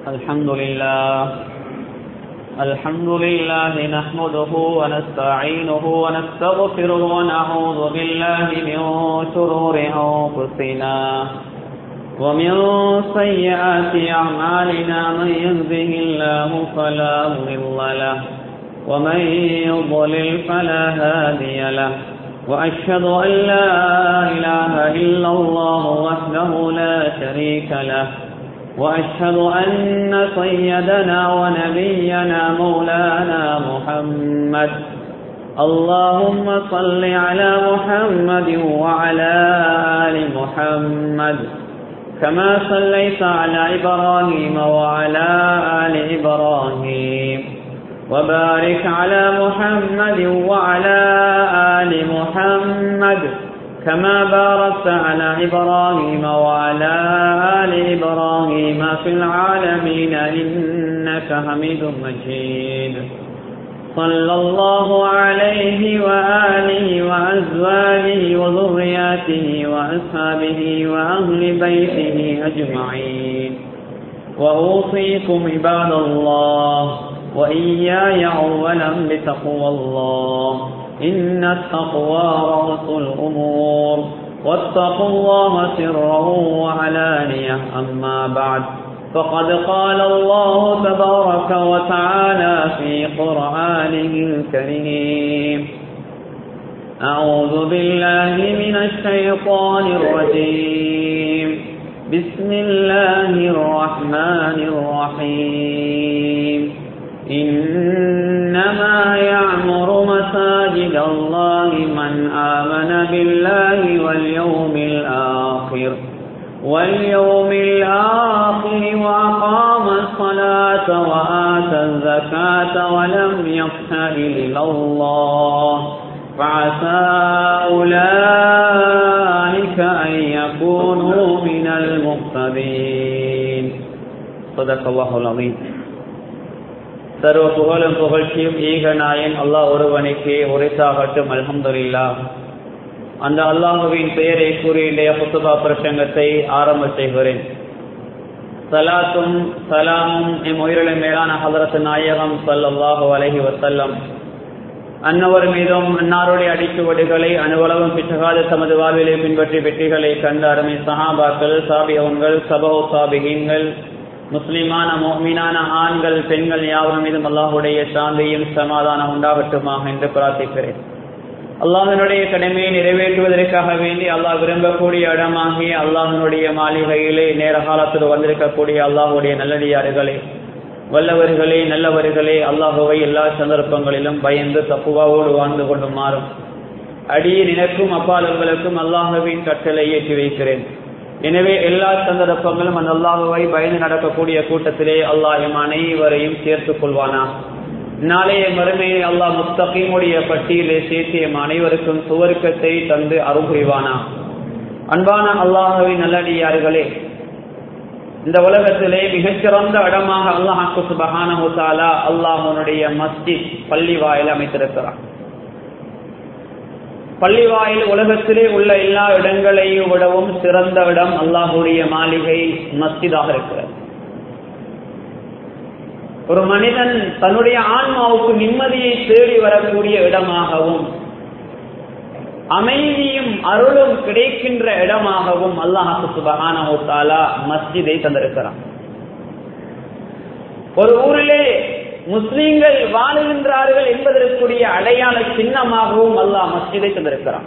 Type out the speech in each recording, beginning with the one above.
الحمد لله نحمده ونستعينه ونستغفره ونعوذ بالله من شرور أنفسنا ومن سيئات أعمالنا من يهده الله فلا مضل له ومن يضلل فلا هادي له وأشهد أن لا إله إلا الله وحده لا شريك له وأشهد أن سيدنا ونبينا مولانا محمد اللهم صل على محمد وعلى آل محمد كما صليت على إبراهيم وعلى آل إبراهيم وبارك على محمد وعلى آل محمد كما باركت على إبراهيم وعلى آل إبراهيم في العالمين إنك حميد مجيد صلى الله عليه وآله وأزواجه وذرياته وأصحابه وأهل بيته أجمعين وأوصيكم عباد الله وإياي أولا بتقوى الله إن التقوى رأس الأمور واتقوا الله سرا وعلانية أما بعد فقد قال الله تبارك وتعالى في قرآنه الكريم أعوذ بالله من الشيطان الرجيم بسم الله الرحمن الرحيم إنما يعمر مساجد الله من آمن بالله واليوم الآخر وأقام الصلاة وآتى الزكاة ولم يخش إلا الله فعسى أولئك أن يكونوا من المهتدين صدق الله العظيم. சர்வ புகழும் புகழ்ச்சியும் ஈக நாயன் அல்லாஹ் ஒருவனுக்கே உரைத்தாகட்டும். அல்ஹம்துலில்லாஹ். அந்த அல்லாஹுவின் பெயரை கூறி இன்றைய குத்துபா பிரசங்கத்தை ஆரம்ப செய்கிறேன். சலாத்தும் சலாமும் எம் உயிரிழந்த மேலான ஹதரத் நாயகம் ஸல்லல்லாஹு அலைஹி வஸல்லம் அன்னவர் மீதும் அன்னாருடைய அடிச்சுவடுகளை அனுவலகம் பிச்சகாத தமது வாழ்விலை பின்பற்றி வெற்றிகளை கண்ட அருமை சஹாபாக்கள், சாபியவன்கள், சபஹு சாபிகீன்கள், முஸ்லிமான முஃமினான ஆண்கள் பெண்கள் யாவரும் மீதும் அல்லாஹுடைய சாந்தியும் சமாதானம் உண்டாகட்டுமாக என்று பிரார்த்திக்கிறேன். அல்லாஹினுடைய கடமையை நிறைவேற்றுவதற்காக வேண்டி அல்லாஹ் விரும்பக்கூடிய இடமாகிய அல்லாஹினுடைய மாளிகையிலே நேர காலத்தில் வந்திருக்கக்கூடிய அல்லாஹுடைய நல்லடியார்களே, வல்லவர்களே, நல்லவர்களே, அல்லாஹுவை எல்லா சந்தர்ப்பங்களிலும் பயந்து தக்குவாவோடு வாழ்ந்து கொண்டு மாறும் அடியே நினைக்கும் அப்பாலர்களுக்கும் அல்லாஹுவின் கட்டளை ஏற்றி வைக்கிறேன். எனவே எல்லா சந்தர்ப்பங்களும் அந்த அல்லாஹுவை பயந்து நடக்கக்கூடிய கூட்டத்திலே அல்லாஹ் எம் அனைவரையும் சேர்த்துக் கொள்வானா. நாளைய மறுமையை அல்லாஹ் முஸ்தகீமுடைய பட்டியலை சேர்த்து எம் அனைவருக்கும் சுவர்க்கத்தை தந்து அருள் புரிவானா. அன்பான அல்லாஹுவின் நல்லடியார்களே, இந்த உலகத்திலே மிகச்சிறந்த இடமாக அல்லாஹ் சுப்ஹானஹு வ தஆலா அல்லாஹ்வுடைய மஸ்ஜித் பள்ளி வாயில் அமைத்திருக்கிறார். பள்ளிவாயில் உலகத்திலே உள்ள எல்லா இடங்களையும் விடவும் சிறந்த இடம் அல்லாஹுடைய மாளிகை மஸ்ஜிதாக இருக்கிறது. ஒரு மனிதன் தன்னுடைய ஆன்மாவுக்கு நிம்மதியை தேடி வரக்கூடிய இடமாகவும் அமைதியும் அருளும் கிடைக்கின்ற இடமாகவும் அல்லாஹ் சுப்ஹானஹு வ தஆலா மஸ்ஜிதை தந்திருக்கிறான். ஒரு ஊரிலே முஸ்லிம்கள் வாழுகின்றார்கள் என்பதற்குரிய அடையாள சின்னமாகவும் அல்லாஹ் மஸ்ஜிதை தந்திருக்கிறான்.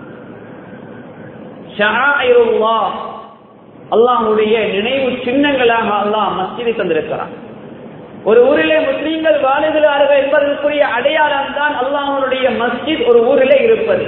ஷஆயிருல்லாஹ், அல்லாஹ்வுடைய நினைவு சின்னங்களாக அல்லாஹ் மஸ்ஜிதை தந்திருக்கிறான். ஒரு ஊரிலே முஸ்லிம்கள் வாழுகிறார்கள் என்பதற்குரிய அடையாளம் தான் அல்லாஹ்வுடைய மஸ்ஜித் ஒரு ஊரிலே இருப்பது.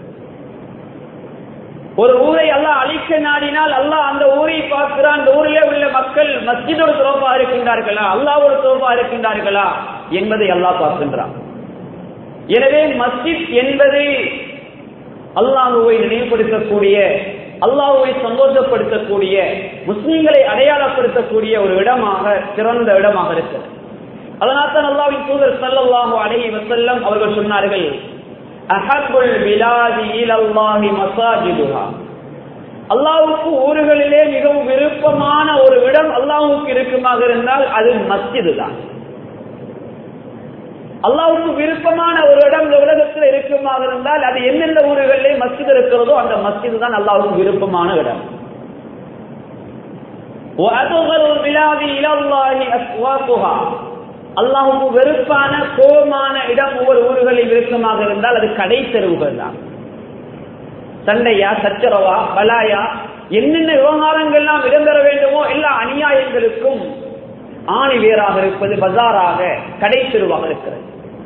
ஒரு ஊரை அல்லாஹ் அழிக்க நாடினால் அல்லாஹ் அந்த ஊரை பார்க்கிறான். அந்த ஊரிலே உள்ள மக்கள் மஸ்ஜிதோடு தோபா இருக்கின்றார்களா, அல்லாஹ்வோடு தோபா இருக்கின்றார்களா என்பதை அல்லாஹ் பார்க்கின்றான். எனவே மஸ்ஜித் என்பது அல்லாஹ்வை நினைவுபடுத்தக்கூடிய, அல்லாஹ்வை சந்தோஷப்படுத்தக்கூடிய, முஸ்லிம்களை அடையாளப்படுத்தக்கூடிய ஒரு இடமாக, சிறந்த இடமாக இருக்கிறது. அதனால்தான் அல்லாஹ்வின் தூதர் ஸல்லல்லாஹு அலைஹி வஸல்லம் அவர்கள் சொன்னார்கள், அஹப்புல் பிலாதி இலல்லாஹி மஸாஜிதுஹா, அல்லாஹ்வுக்கு ஊர்களிலே மிகவும் விருப்பமான ஒரு இடம் அல்லாஹ்வுக்கு இருக்குமாக இருந்தால் அது மஸ்ஜிது தான். அல்லாஹ்வுக்கு விருப்பமான ஒரு இடம் இந்த உலகத்தில் இருக்குமாக இருந்தால் அது எந்தெந்த ஊர்களிலே மஸ்ஜித் இருக்கிறதோ அந்த மஸ்ஜிது தான் அல்லாஹ்வுக்கு விருப்பமான இடம். அல்லாஹ்வுக்கு வெறுப்பான கோபமான இடம் ஒவ்வொரு ஊர்களில் இருக்குமாக இருந்தால் அது கடை தெருவுகள் தான். சண்டையா, சச்சரவா, பலாயா, என்னென்ன விவகாரங்கள்லாம் இடம்பெற வேண்டுமோ எல்லா அநியாயங்களுக்கும் ஆணி வேறாக இருப்பது பஜாராக, கடை தெருவாக இருக்கிறது.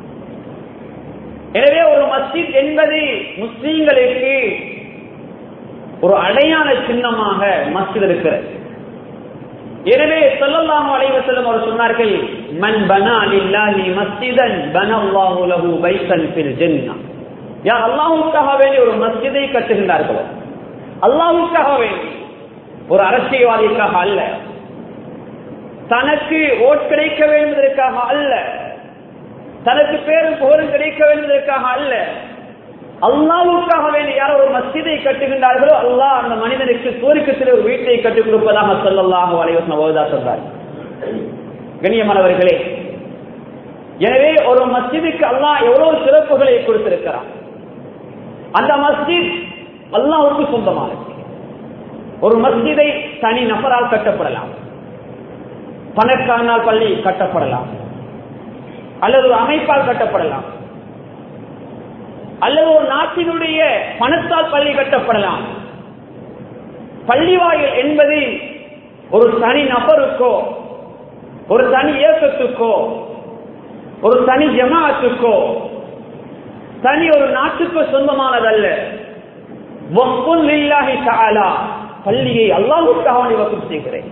எனவே ஒரு மஸ்ஜித் என்பது முஸ்லீம்களுக்கு ஒரு அடையாள சின்னமாக மஸ்ஜித் இருக்கிறது. எனவே ஸல்லல்லாஹு அலைஹி வஸல்லம் அவர்கள் சொன்னார்கள், மன் பனா லில்லாஹி மஸ்ஜிதன் பனல்லாஹு லஹு பைத்தன் ஃபில் ஜன்னah. யார் அல்லாஹ்வுக்காக வேண்டி ஒரு மஸ்ஜிதை கட்டுகின்றார்களோ, அல்லாஹ்வுக்காக வேண்டி, ஒரு அரசியல்வாதிக்காக அல்ல, தனக்கு ஓட் கிடைக்க வேண்டுவதற்காக அல்ல, தனக்கு பேரும் புகழும் கிடைக்க வேண்டுவதற்காக அல்ல, அல்லாஹ்வுக்காக வேண்டி யார் ஒரு மஸ்ஜிதை கட்டுகின்றார்களோ அல்லாஹ் அந்த மனிதனுக்கு சுவர்க்கத்தில் ஒரு வீட்டை கட்டிக் கொடுப்பதாக ஸல்லல்லாஹு அலைஹி வஸல்லம் சொல்றார். கண்ணியமானவர்களே, எனவே ஒரு மஸ்ஜிதுக்கு அல்லாஹ் எவ்வளவு சிறப்புகளை கொடுத்திருக்கிறார். அந்த மஸ்ஜித் அல்லாஹ்வுக்கு சொந்தமானது. ஒரு மஸ்ஜிதை தனி நபரால் கட்டப்படலாம், பணக்காரனால் பள்ளி கட்டப்படலாம், அல்லது ஒரு அமைப்பால் கட்டப்படலாம், அல்லது ஒரு நாட்டினுடைய பணத்தால் பள்ளி கட்டப்படலாம். பள்ளிவாயில் என்பது ஒரு தனி நபருக்கோ, ஒரு தனி இயக்கத்துக்கோ, ஒரு தனி ஜமாஅத்துக்கோ, தனி ஒரு நாட்டுக்கோ சொந்தமானதல்ல. வக்ஃபுன் லில்லாஹி தஆலா, பள்ளியை அல்லாஹ்வுக்காக வக்ஃப் செய்கிறேன்.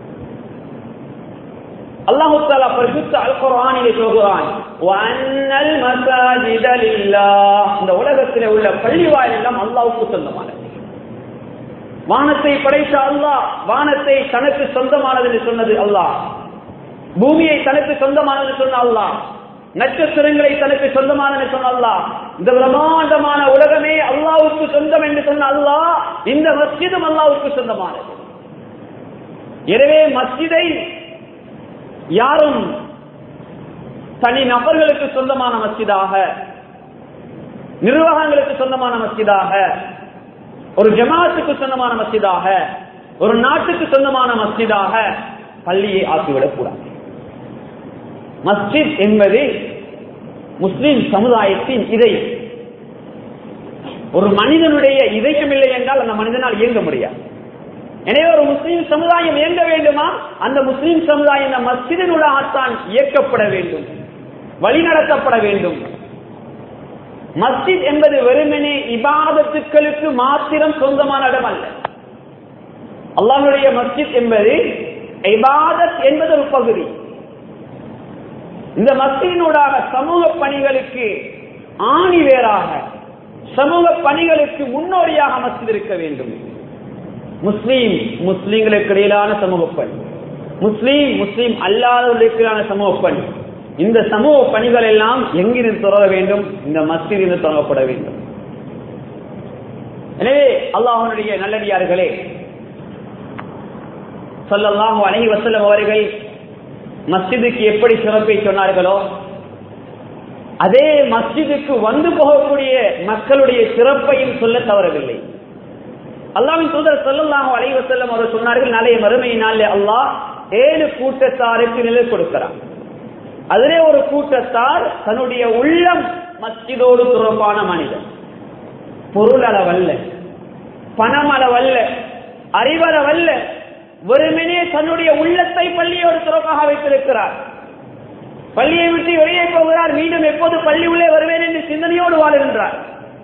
அல்லாஹ் தஆலா பரிசுத்த அல் குர்ஆனிலே சொல்கிறான், வஅன்னல் மஸாஜித லில்லாஹ். இந்த உலகத்திலே உள்ள பள்ளிவாயில் எல்லாம் அல்லாஹ்வுக்கு சொந்தமானது. வானத்தை படைத்த அல்லாஹ் வானத்தை தனக்கு சொந்தமானது என்று சொன்னது அல்லாஹ், பூமியை தனக்கு சொந்தமானது சொன்ன அல்லாஹ், நட்சத்திரங்களை தனக்கு சொந்தமானது சொன்ன அல்லாஹ், இந்த பிரம்மாண்டமான உலகமே அல்லாஹ்வுக்கு சொந்தம் என்று சொன்ன அல்லாஹ் இந்த மஸ்ஜிதும் அல்லாஹ்வுக்கு சொந்தமானது. எனவே மஸ்ஜிதை யாரும் தனி நபர்களுக்கு சொந்தமான மஸ்ஜிதாக, நிர்வாகங்களுக்கு சொந்தமான மஸ்ஜிதாக, ஒரு ஜமாஅத்துக்கு சொந்தமான மஸ்ஜிதாக, ஒரு நாட்டுக்கு சொந்தமான மஸ்ஜிதாக பள்ளியை ஆக்கிவிடக் கூடாது. மஸ்ஜித் என்பது முஸ்லிம் சமுதாயத்தின் இதயம். ஒரு மனிதனுடைய இதயம் இல்லை என்றால் அந்த மனிதனால் இயங்க முடியாது. எனவே ஒரு முஸ்லிம் சமுதாயம் இயங்க வேண்டுமா, அந்த முஸ்லிம் சமுதாயம் இந்த மஸ்ஜிதினூடாகத்தான் இயக்கப்பட வேண்டும், வழிநடத்தப்பட வேண்டும். மஸ்ஜித் என்பது வெறுமனே இபாதத்துக்களுக்கு மாத்திரம் சொந்தமான இடம் அல்ல. அல்லாஹ்வுடைய மஸ்ஜித் என்பது இபாதத் என்பது ஒரு பகுதி. இந்த மஸ்ஜிதினூடாக சமூக பணிகளுக்கு ஆணி வேறாக, சமூக பணிகளுக்கு முன்னோடியாக மஸ்ஜித் இருக்க வேண்டும். முஸ்லீம்களுக்கு இடையிலான சமூக பணி, முஸ்லீம் அல்லாதவர்களுக்கான சமூக பணி, இந்த சமூக பணிகள் எல்லாம் எங்கிருந்து தொடர வேண்டும்? இந்த மஸ்ஜிதிலிருந்து தொடங்கப்பட வேண்டும். எனவே அல்லாஹ்வுடைய நல்லடியார்களே, ஸல்லல்லாஹு அலைஹி வஸல்லம் அவர்கள் மஸ்ஜிதுக்கு எப்படி சிறப்பை சொன்னார்களோ அதே மஸ்ஜிதுக்கு வந்து போகக்கூடிய மக்களுடைய சிறப்பையும் சொல்ல தவறவில்லை. அல்லாஹ்வின் தூதர் ஸல்லல்லாஹு அலைஹி வஸல்லம் அவர்கள் சொன்னார்கள், நாளைய மறுமை நாளிலே அல்லாஹ் 7 கூட்டத்தாருக்கு நிலை கொடுக்கிறார். அதிலே ஒரு கூட்டத்தார் தன்னுடைய உள்ளம் மஸ்ஜிதோடு தொடர்பான மனிதன், பொருள் அளவல்ல, பணம் அளவல்ல, அறிவளவல்ல, வெறுமனே தன்னுடைய உள்ளத்தை பள்ளியோடு தொடர்பாக வைத்திருக்கிறார். பள்ளியை விட்டு வெளியே போகிறார், மீண்டும் எப்போது பள்ளி உள்ளே வருவேன் என்று சிந்தனையோடு வாழ்கின்றார்.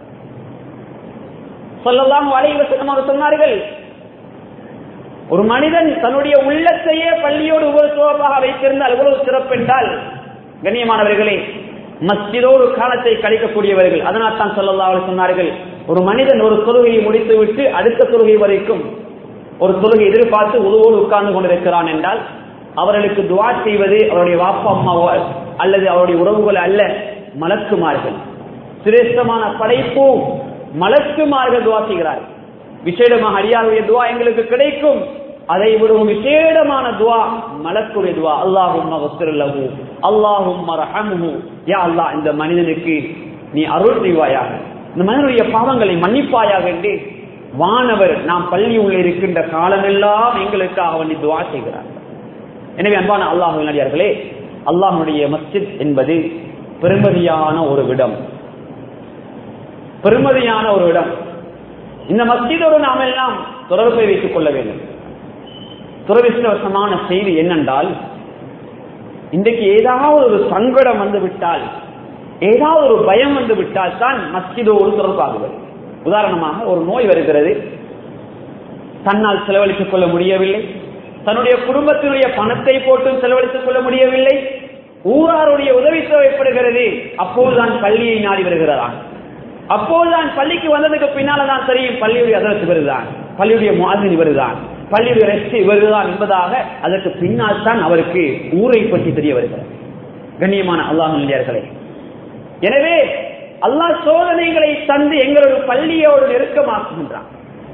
ஸல்லல்லாஹு அலைஹி வஸல்லம் அவர்கள் சொன்னார்கள், ஒரு மனிதன் தன்னுடைய உள்ளத்தையே பள்ளியோடு ஒரு தொடர்பாக வைத்திருந்தால் எவ்வளவு சிறப்பு என்றால், கண்ணியமானவர்களே, மஸ்ஜிதோடு காலத்தை கழிக்கக்கூடியவர்கள். அதனால் தான் ஸல்லல்லாஹு அலைஹி சொன்னார்கள், ஒரு மனிதன் ஒரு தொழுகையை முடித்துவிட்டு அடுத்த தொழுகை வரைக்கும் ஒரு தொழுகை எதிர்பார்த்து உதவோடு உட்கார்ந்து கொண்டிருக்கிறான் என்றால் அவர்களுக்கு துஆ செய்வது அவருடைய வாப்பா அம்மாவோ அல்லது அவருடைய உறவுகள் அல்ல, மலக்குமார்கள். சிரேஷ்டமான படைப்பு மலக்குமார்கள் துஆ செய்கிறார்கள். விசேடமாக அடியாருடைய துவா எங்களுக்கு கிடைக்கும். அதை விடவும் விசேடமான துவா மலக்குடைய துவா, அல்லாஹும்ம வஸ்ஸிர் லஹு அல்லாஹும்ம ரஹம்ஹு, யா அல்லாஹ் இந்த மனிதனுக்கு நீ அருள் செய்வாயாக, இந்த மனிதனுடைய பாவங்களை மன்னிப்பாயாக என்று வானவர் நாம் பள்ளி உள்ள இருக்கின்ற காலமெல்லாம் எங்களுக்காக வேண்டி துவா செய்கிறார். எனவே அன்பான அல்லாஹ்வின் அடியார்களே, அல்லாஹ்வுடைய மஸ்ஜித் என்பது பெருமதியான ஒரு இடம், பெருமதியான ஒரு இடம். இந்த மஸ்ஜிதோடு நாம் எல்லாம் தொடர்பை வைத்துக் கொள்ள வேண்டும். துரதிருஷ்டவசமான செய்தி என்னென்றால், இன்றைக்கு ஏதாவது ஒரு சங்கடம் வந்து விட்டால், ஏதாவது ஒரு பயம் வந்து விட்டால் தான் மஸ்ஜிதோடு தொடர்பாகுவது. உதாரணமாக ஒரு நோய் வருகிறது, தன்னால் செலவழித்துக் கொள்ள முடியவில்லை, தன்னுடைய குடும்பத்தினுடைய பணத்தை போட்டு செலவழித்துக் கொள்ள முடியவில்லை, ஊராருடைய உதவி தேவைப்படுகிறது, அப்போதுதான் பள்ளியை நாடி வருகிறான். அப்போதுதான் பள்ளிக்கு வந்ததுக்கு பின்னால்தான் தெரியும் பள்ளியுடைய அதற்கு வருதான், பள்ளியுடைய முஅஸ்ஸின் வருதான், பள்ளியுடைய ரெஸ்ட் வருதான் என்பதாக அதற்கு பின்னால் தான் அவருக்கு ஊரை பற்றி தெரிய வருகிறது. கண்ணியமான அல்லாஹ்வின் நல்லடியார்களே, எனவே அல்லாஹ் சோதனைகளை தந்து எங்களோட பள்ளியோடு நெருக்கமாக்குகின்றான்.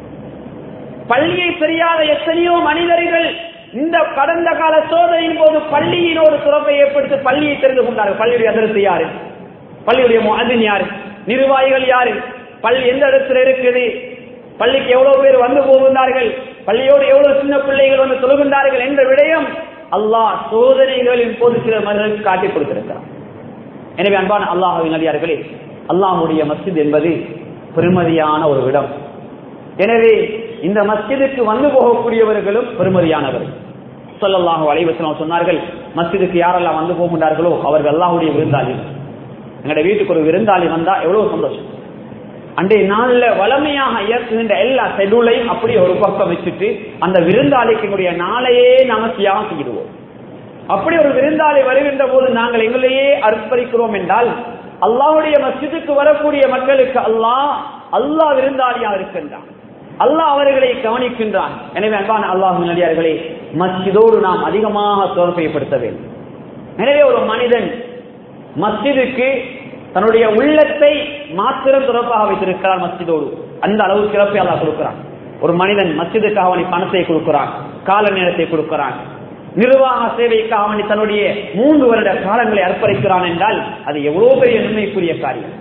பள்ளியை தெரியாத எத்தனையோ மனிதர்கள் இந்த கடந்த கால சோதனையின் போது பள்ளியினோடு தொடர்பை ஏற்படுத்தி பள்ளியை தெரிந்து கொண்டார்கள். பள்ளியுடைய அதற்கு யாரு, பள்ளியுடைய முஅஸ்ஸின் யாரு, நிர்வாகிகள் யாரு, பள்ளி எந்த இடத்துல இருக்குது, பள்ளிக்கு எவ்வளவு பேர் வந்து போகின்றார்கள், பள்ளியோடு எவ்வளவு சின்ன பிள்ளைகள் வந்து தொழுகின்றார்கள் என்ற விடயம் அல்லாஹ் சோதனைகளின் போது சில மனிதர்களுக்கு காட்டிக் கொடுத்திருக்கிறார். எனவே அன்பான அல்லாஹ்வின் நல்லடியார்களே, அல்லாஹ்வுடைய மஸ்ஜித் என்பது பெருமதியான ஒரு இடம். எனவே இந்த மஸ்ஜிதுக்கு வந்து போகக்கூடியவர்களும் பெருமதியானவர்கள். ஸல்லல்லாஹு அலைஹி வஸல்லம் சொன்னார்கள், மஸ்ஜிதுக்கு யாரெல்லாம் வந்து போகின்றார்களோ அவர்கள் அல்லாஹ்வுடைய விருந்தாளி. எங்களுடைய வீட்டுக்கு ஒரு விருந்தாளி வந்தா எவ்வளவு சந்தோஷம். அன்றைய நாள்ல வளமையாக இயக்குகின்ற எல்லா ஷெட்யூலையும் அப்படி ஒரு பக்கம் வச்சுட்டு அந்த விருந்தாளிக்கு நாளையே நாம தியாகம் செய்கிறோம். அப்படி ஒரு விருந்தாளி வருகின்ற போது நாங்கள் எங்களையே அர்ப்பணிக்கிறோம் என்றால், அல்லாஹ்வுடைய மஸ்ஜிதுக்கு வரக்கூடிய மக்களுக்கு அல்லாஹ் விருந்தாளியாக இருக்கின்றான், அல்லாஹ் அவர்களை கவனிக்கின்றான். எனவே அன்பான அல்லாஹ்வின் நல்லடியார்களே, மஸ்ஜிதோடு நாம் அதிகமாக தொடர்புபடுத்த வேண்டும். எனவே ஒரு மனிதன் மஸ்ஜிதுக்கு தன்னுடைய உள்ளத்தை மாத்திரம் தொடர்பாக வைத்திருக்கிறார் மஸ்ஜிதோடு, அந்த அளவு சிறப்பை அல்லாஹ் கொடுக்கிறான். ஒரு மனிதன் மஸ்ஜிதுக்காக அவனை பணத்தை கொடுக்கிறான், கால நேரத்தை கொடுக்கிறான், நிர்வாக சேவைக்காக அவனை தன்னுடைய 3 வருட காலங்களை அர்ப்பணிக்கிறான் என்றால் அது எவ்வளவு பெரிய நன்மைக்குரிய காரியம்.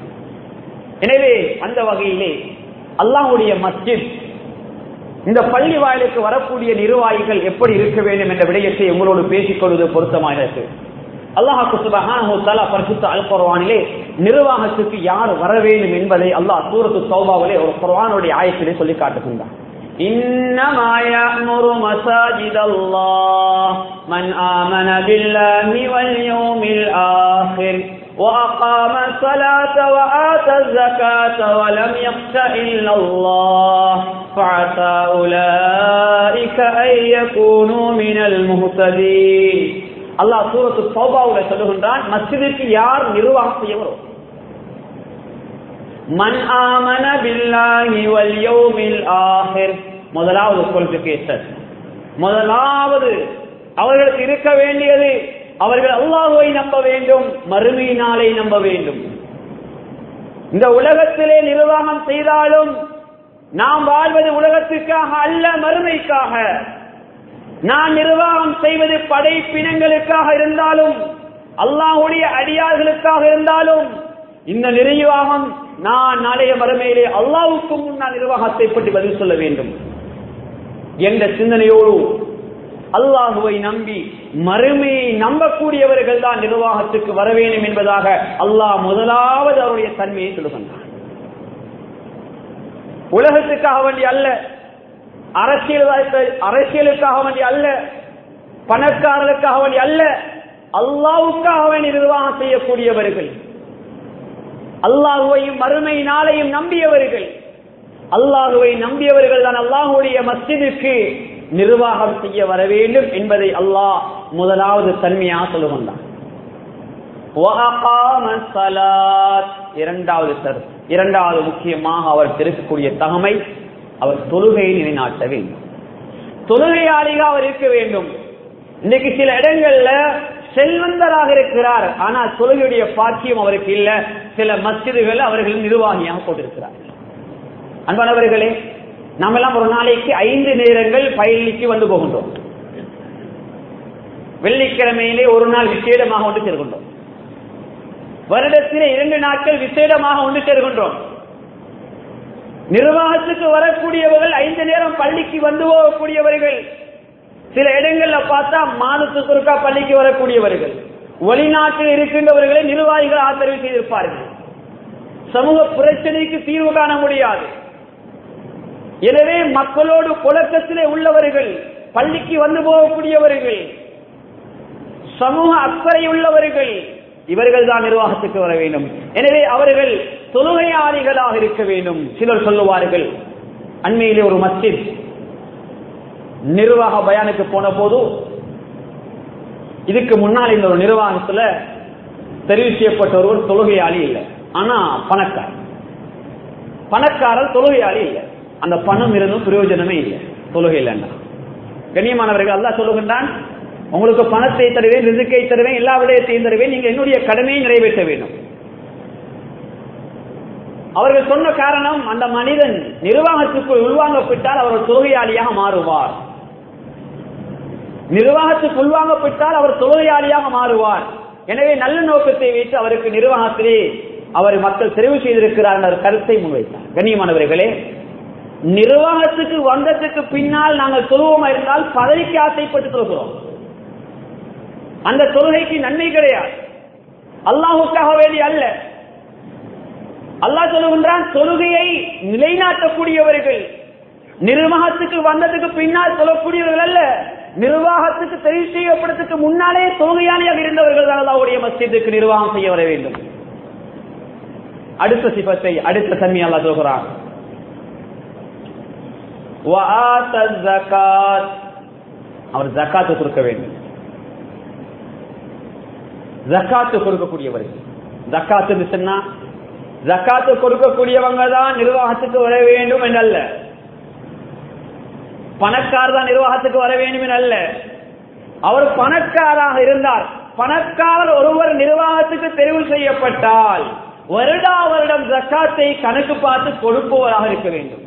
எனவே அந்த வகையிலே அல்லாஹ்வுடைய மஸ்ஜித், இந்த பள்ளி வாயிலுக்கு வரக்கூடிய நிர்வாகிகள் எப்படி இருக்க வேண்டும் என்ற விடயத்தை உங்களோடு பேசிக்கொள்வது பொருத்தமாக இருக்கு. அல்லாஹ் சுப்ஹானஹு வ தஆலா பரிசுத்த அல் குர்ஆனிலே நிர்வாகத்துக்கு யார் வர வேண்டும் என்பதை அல்லாஹ் சூரத்து தௌபாவிலே ஒரு குர்ஆனுடைய ஆயத்திலே சொல்லி காட்டுகின்றார். இன்னமா يأمر مساجد الله من آمن بالله واليوم الآخر وأقام الصلاة وآتى الزكاة ولم يخش إلا الله فعسى أولئك أن يكونوا من المهتدين. அல்லாஹ் சூரத்து தௌபாவுல சொல்லுகின்றான், மஸ்ஜிதுக்கு யார் நிர்வாகம் செய்யவரோ, மன் ஆமன பில்லாஹி வல் யௌமில் ஆஹிர், முதலாவது குவாலிஃபிகேஷன், முதலாவது அவர்களுக்கு இருக்க வேண்டியது அவர்கள் அல்லாஹ்வை நம்ப வேண்டும், மறுமை நாளை நம்ப வேண்டும். இந்த உலகத்திலே நிர்வாகம் செய்தாலும் நாம் வாழ்வது உலகத்திற்காக அல்ல, மறுமைக்காக. நான் நிர்வாகம் செய்வது படைப்பினங்களுக்காக இருந்தாலும் அல்லாஹ்வுடைய அடியார்களுக்காக இருந்தாலும் இந்த நிர்வாகம் நான் நாளைய மறுமையிலே அல்லாஹ்வுக்கு முன்னால் நிர்வாகத்தை பற்றி பதில் சொல்ல வேண்டும் என்ற சிந்தனையோடு அல்லாஹ்வை நம்பி மறுமையை நம்பக்கூடியவர்கள் தான் நிர்வாகத்துக்கு வர வேண்டும் என்பதாக அல்லாஹ் முதலாவது அவருடைய தன்மையை சொல்லுகின்றார். உலகத்துக்காக வேண்டிய அல்ல, அரசியலுக்காக வேண்டிய அல்ல, பணக்காரர்களுக்காக வேண்டிய அல்ல, அல்லாஹ்வுக்காக வேண்டி நிர்வாகம் செய்யக்கூடியவர்கள், அல்லாஹ்வையும் மறுமை நாளையும் நம்பியவர்கள், அல்லாஹ்வை நம்பியவர்கள் தான் அல்லாஹ்வுடைய மஸ்ஜிதுக்கு நிர்வாகம் செய்ய வர வேண்டும் என்பதை அல்லாஹ் முதலாவது தன்மையாக சொல்லுகின்றான். இரண்டாவது முக்கியமாக அவர் இருக்கக்கூடிய தகமை, அவர் தொழுகையை நிலைநாட்ட வேண்டும், தொழுகையாளியாக அவர் இருக்க வேண்டும். இன்னைக்கு சில இடங்கள்ல செல்வந்தராக இருக்கிறார், ஆனால் தொழுகையுடைய பாக்கியம் அவருக்கு இல்ல. சில மஸ்ஜிதுகள் அவர்கள் நிர்வாகியாக போட்டிருக்கிறார்கள். அன்பானவர்களே, நாம் எல்லாம் ஒரு நாளைக்கு 5 நேரங்கள் பள்ளிக்கு வந்து போகின்றோம். வெள்ளிக்கிழமையிலே ஒரு நாள் விசேடமாக ஒன்று சேர்கின்றோம். வருடத்திலே 2 நாட்கள் விசேடமாக ஒன்று சேர்கின்றோம். நிர்வாகத்துக்கு வரக்கூடியவர்கள் 5 நேரம் பள்ளிக்கு வந்து போகக்கூடியவர்கள். சில இடங்கள்ல பார்த்தா மாதத்துக்கு ஒருக்கா பள்ளிக்கு வரக்கூடியவர்கள். வெளிநாட்டில் இருக்கின்றவர்களை நிர்வாகிகள் ஆதரவு செய்திருப்பார்கள். சமூக பிரச்சனைக்கு தீர்வு காண முடியாது. எனவே மக்களோடு புழக்கத்திலே உள்ளவர்கள், பள்ளிக்கு வந்து போகக்கூடியவர்கள், சமூக அக்கறை உள்ளவர்கள், இவர்கள் தான் நிர்வாகத்துக்கு வர வேண்டும். எனவே அவர்கள் தொழுகையாளிகளாக இருக்க வேண்டும். சிலர் சொல்லுவார்கள், அண்மையிலே ஒரு மஸ்ஜித் நிர்வாக பயானுக்கு போன போது, இதுக்கு முன்னால் இந்த ஒரு நிர்வாகத்துல தெரிவு செய்யப்பட்ட ஒருவர் தொழுகையாளி இல்லை, ஆனா பணக்காரர் தொழுகையாளி இல்லை. அந்த பணம் இருந்தும் பிரயோஜனமே இல்லை, தொழுகை இல்லைன்னா. கண்ணியமானவர்கள், அல்லாஹ் சொல்லுகின்றான், உங்களுக்கு பணத்தை தருவேன், ரிசுக்கை தருவேன், எல்லா விடயத்தையும் தருவேன், நீங்க என்னுடைய கடமையை நிறைவேற்ற வேண்டும். அவர்கள் சொன்ன காரணம், அந்த மனிதன் நிர்வாகத்துக்குள் உள்வாங்கப்பட்டால் அவர் தொழுகையாளியாக மாறுவார். நிர்வாகத்துக்கு உள்வாங்கப்பட்டால் அவர் தொழுகையாளியாக மாறுவார். எனவே நல்ல நோக்கத்தை வைத்து அவருக்கு நிர்வாகத்திலே அவர் மக்கள் தெரிவு செய்திருக்கிறார் என்ற கருத்தை முன்வைத்தார். கண்ணியமானவர்களே, நிர்வாகத்துக்கு வந்ததுக்கு பின்னால் நாங்கள் தொழுவோமா இருந்தால் பதவிக்கு ஆசைப்பட்டு தொழுகிறோம். அந்த தொழுகைக்கு நன்மை கிடையாது, அல்லாஹுக்காக வேண்டி அல்ல. அல்லாஹ் சொல்லுகின்றான், தொழுகையை நிலைநாட்டக்கூடியவர்கள் நிர்வாகத்துக்கு வந்ததுக்கு பின்னால் சொல்லக்கூடியவர்கள் அல்ல, நிர்வாகத்துக்கு தெரிவு செய்யப்படுறதுக்கு முன்னாலே தொழுகையாளியாக இருந்தவர்கள் தான் அல்லாஹ்வுடைய மஸ்ஜிதுக்கு நிர்வாகம் செய்ய வர வேண்டும். அடுத்த சிபத்தை, அடுத்த தன்மை அல்லாஹ் சொல்கிறான், அவர் ஜகாத்து கொடுக்க வேண்டும். ஜகாத்து கொடுக்கக்கூடியவர்கள், ஜகாத்து சொன்னா ஜகாத்து கொடுக்கக்கூடியவங்க தான் நிர்வாகத்துக்கு வர வேண்டும் என்றல்ல, பணக்காரர் தான் நிர்வாகத்துக்கு வர வேண்டும் என்றல்ல. அவர் பணக்காராக இருந்தார், பணக்காரர் ஒருவர் நிர்வாகத்துக்கு தெரிவு செய்யப்பட்டால் வருடா வருடம் ஜகாத்தை கணக்கு பார்த்து கொடுப்பவராக இருக்க வேண்டும்.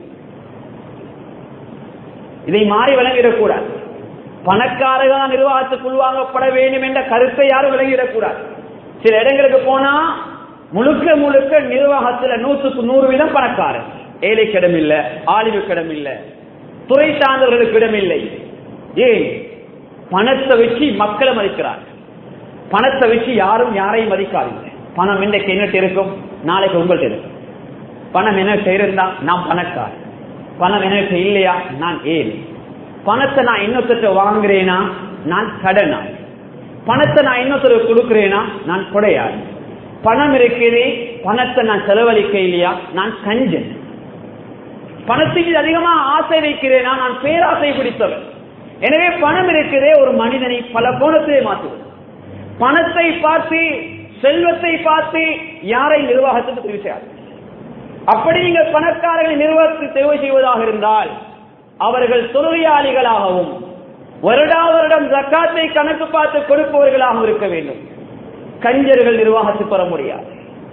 இதை மாறி விளங்கிடக்கூடாது. பணக்காரர்கள் நிர்வாகத்துக்கு உள்வாங்கப்பட வேண்டும் என்ற கருத்தை யாரும் விளங்கிடக்கூடாது. சில இடங்களுக்கு போனா முழுக்க முழுக்க நிர்வாகத்தில் 100% பணக்காரர், ஏழைக்கு இடம் இல்லை, ஆளுக்கு இடம் இல்லை, துறை சார்ந்தவர்களுக்கு இடம் இல்லை. ஏன்? பணத்தை வச்சு மக்களை மதிக்கிறார். பணத்தை வச்சு யாரும் யாரையும் மதிக்காதீங்க. பணம் இன்றைக்கு என்னட்டு இருக்கும், நாளைக்கு உங்கள்கிட்ட இருக்கும். பணம் என்ன இருந்தா நான் பணக்காரர், பணம் என்ன இல்லையா நான் ஏழை. பணத்தை நான் இன்னொருத்த வாங்குறேனா நான் கடனா, பணத்தை நான் இன்னொருத்தர் கொடுக்கிறேனா நான் கொடையாளி. பணம் இருக்கிறே, பணத்தை நான் செலவழிக்க இல்லையா நான் கஞ்சன். பணத்துக்கு அதிகமா ஆசை வைக்கிறேனா நான் பேராசை பிடித்தவர். எனவே பணம் இருக்கிறே ஒரு மனிதனை பல கோணத்திலே மாற்றுவது. பணத்தை பார்த்து, செல்வத்தை பார்த்து யாரை நிர்வாகத்துக்கு தெரிவு செய்யாது. அப்படி நீங்கள் பணக்காரர்களை நிர்வாகத்துக்கு தெரிவு செய்வதாக இருந்தால் அவர்கள் தொழுகையாளிகளாகவும் வருடா வருடம் ஜக்காத்தை கணக்கு பார்த்து கொடுப்பவர்களாகவும் இருக்க வேண்டும். கஞ்சர்கள் நிர்வாகத்துக்கு வர முடியாது.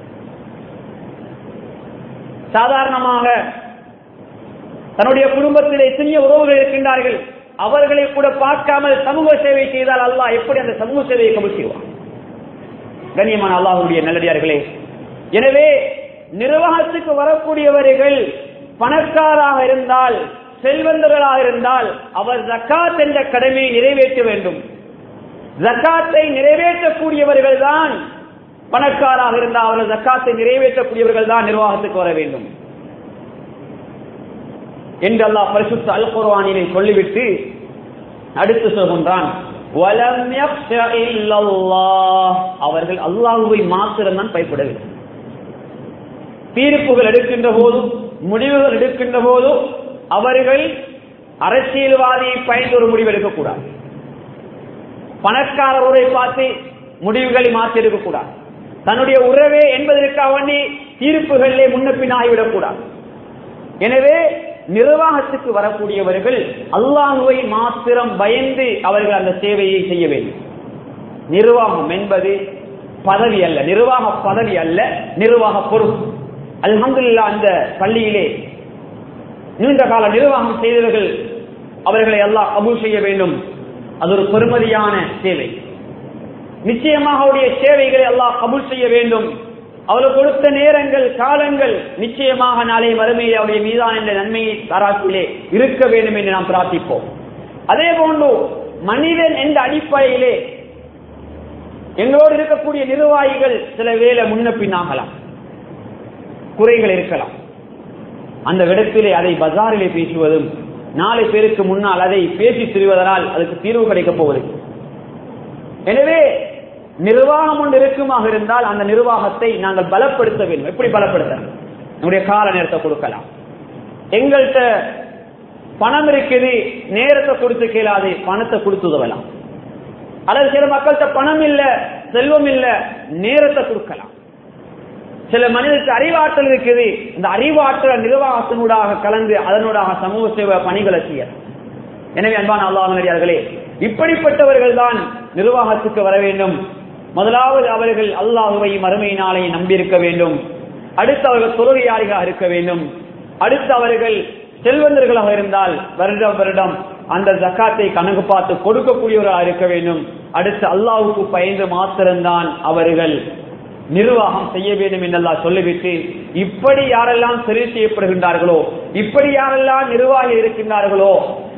சாதாரணமாக தன்னுடைய குடும்பத்தில் எத்தனையோ உறவுகள் இருக்கின்றார்கள், அவர்களை கூட பார்க்காமல் சமூக சேவை செய்தால் அல்லாஹ் எப்படி அந்த சமூக சேவையை கபூல் செய்வார்? கண்ணியமான அல்லாஹ்வுடைய நல்லடியார்களே, எனவே நிர்வாகத்துக்கு வரக்கூடியவர்கள் பணக்காராக இருந்தால், செல்வந்தர்களாக இருந்தால் அவர் ஜக்காத் என்ற கடமையை நிறைவேற்ற வேண்டும். ஜக்காத்தை நிறைவேற்றக்கூடியவர்கள் தான் பணக்காராக இருந்தால் அவர்கள் ஜக்காத்தை நிறைவேற்றக்கூடியவர்கள் தான் நிர்வாகத்துக்கு வர வேண்டும் என்று அல்லாஹ் பரிசுத்த அல் குர்ஆனிலே சொல்லிவிட்டு அடுத்து சொல்கின்றான், அவர்கள் அல்லாஹ்வை மாத்திரம் தான் பயப்படவில்லை. தீர்ப்புகள் எடுக்கின்ற போதும் முடிவுகள் எடுக்கின்ற போதும் அவர்கள் அரசியல்வாதியை பயந்து ஒரு முடிவு எடுக்கக்கூடாது. பணக்காரரை பார்த்து முடிவுகளை மாற்றி எடுக்கக்கூடாது. தன்னுடைய உறவே என்பதற்காக வேண்டி தீர்ப்புகளிலே முன்ன பின் ஆகிவிடக்கூடாது. எனவே நிர்வாகத்துக்கு வரக்கூடியவர்கள் அல்லாஹ்வை மாத்திரம் பயந்து அவர்கள் அந்த சேவையை செய்ய வேண்டும். நிர்வாகம் என்பது பதவி அல்ல, நிர்வாக பதவி அல்ல, நிர்வாக பொறுப்பு. அல்ஹம்துலில்லாஹ் அந்த பள்ளியிலே நீண்ட கால நிர்வாகம் செய்தவர்கள், அவர்களை அல்லாஹ் கபூல் செய்ய வேண்டும். அது ஒரு பெருமதியான சேவை. நிச்சயமாக அவருடைய சேவைகளை அல்லாஹ் கபூல் செய்ய வேண்டும். அவர்கள் கொடுத்த நேரங்கள், காலங்கள் நிச்சயமாக நாளை மறுமையில் அவருடைய மீதான என்ற நன்மையை தராசிலே இருக்க வேண்டும் என்று நாம் பிரார்த்திப்போம். அதே போன்று மனிதன் என்ற அடிப்படையிலே எங்களோடு இருக்கக்கூடிய நிர்வாகிகள் சில வேளை முன்ன பின்னாகலாம், குறைகள் இருக்கலாம். அந்த இடத்திலே அதை பஜாரிலே பேசுவதும் 4 பேருக்கு முன்னால் அதை பேசி திரிவதனால் அதுக்கு தீர்வு கிடைக்கப் போவதில்லை. எனவே நிர்வாகம் ஒன்று இருக்குமாக இருந்தால் அந்த நிர்வாகத்தை நாங்கள் பலப்படுத்த வேண்டும். எப்படி பலப்படுத்த? நம்முடைய கால நேரத்தை கொடுக்கலாம். எங்கள்கிட்ட பணம் இருக்குது, நேரத்தை கொடுத்து கேளாது, பணத்தை கொடுத்து உதவலாம். அல்லது சில மக்கள்கிட்ட பணம் இல்ல, செல்வம் இல்ல, நேரத்தை கொடுக்கலாம். சில மனிதருக்கு அறிவாற்றல் இருக்குது, இந்த அறிவாற்றல் நிர்வாகத்தினூடாக கலந்து அதனூடாக சமூக சேவை பணிகளை செய்ய. எனவே அன்பான அல்லாஹ்வினர்களே, இப்படிப்பட்டவர்கள் தான் நிர்வாகத்துக்கு வர வேண்டும். முதலாவது அவர்கள் அல்லாஹ்வை மறுமை நாளை நம்பியிருக்க வேண்டும். அடுத்து அவர்கள் தொழுகையாளிகளாக இருக்க வேண்டும். அடுத்து அவர்கள் செல்வந்தர்களாக இருந்தால் வருடம் வருடம் அந்த ஜக்காத்தை கணக்கு பார்த்து கொடுக்கக்கூடியவராக இருக்க வேண்டும். அடுத்து அல்லாஹ்வுக்கு பயந்து மாத்திரம்தான் அவர்கள் நிர்வாகம் செய்ய வேண்டும் என்று அல்லாஹ் சொல்லிவிட்டு, இப்படி யாரெல்லாம் சரி செய்யப்படுகின்றார்களோ, இப்படி யாரெல்லாம் நிர்வாகி இருக்கின்றார்களோ,